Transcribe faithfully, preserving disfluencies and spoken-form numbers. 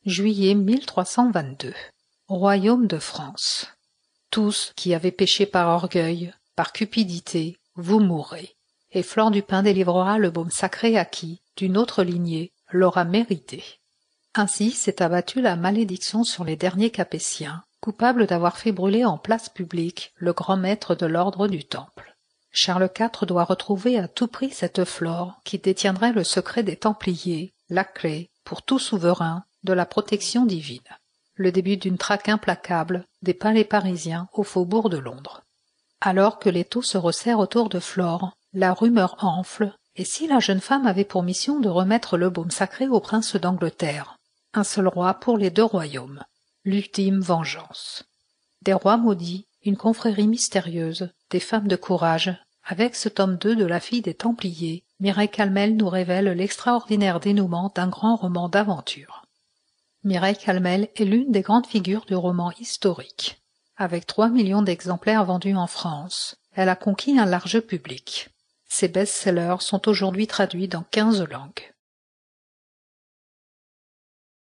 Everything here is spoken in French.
juillet mille trois cent vingt-deux. Royaume de France. Tous qui avez péché par orgueil, par cupidité, vous mourrez. Et Flore du Pin délivrera le baume sacré à qui, d'une autre lignée, l'aura mérité. Ainsi s'est abattue la malédiction sur les derniers Capétiens, coupables d'avoir fait brûler en place publique le grand maître de l'ordre du Temple. Charles quatre doit retrouver à tout prix cette Flore qui détiendrait le secret des Templiers, la clé, pour tout souverain, de la protection divine. Le début d'une traque implacable des palais parisiens au faubourg de Londres. Alors que l'étau se resserre autour de Flore, la rumeur enfle, et si la jeune femme avait pour mission de remettre le baume sacré au prince d'Angleterre, un seul roi pour les deux royaumes, l'ultime vengeance. Des rois maudits, une confrérie mystérieuse, des femmes de courage, avec ce tome deux de la fille des Templiers, Mireille Calmel nous révèle l'extraordinaire dénouement d'un grand roman d'aventure. Mireille Calmel est l'une des grandes figures du roman historique. Avec trois millions d'exemplaires vendus en France, elle a conquis un large public. Ses best-sellers sont aujourd'hui traduits dans quinze langues.